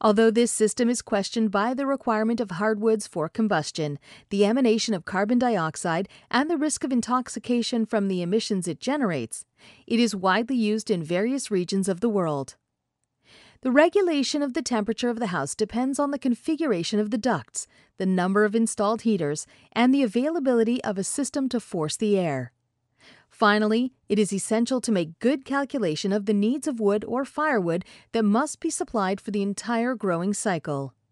Although this system is questioned by the requirement of hardwoods for combustion, the emanation of carbon dioxide, and the risk of intoxication from the emissions it generates, it is widely used in various regions of the world. The regulation of the temperature of the house depends on the configuration of the ducts, the number of installed heaters, and the availability of a system to force the air. Finally, it is essential to make good calculation of the needs of wood or firewood that must be supplied for the entire growing cycle.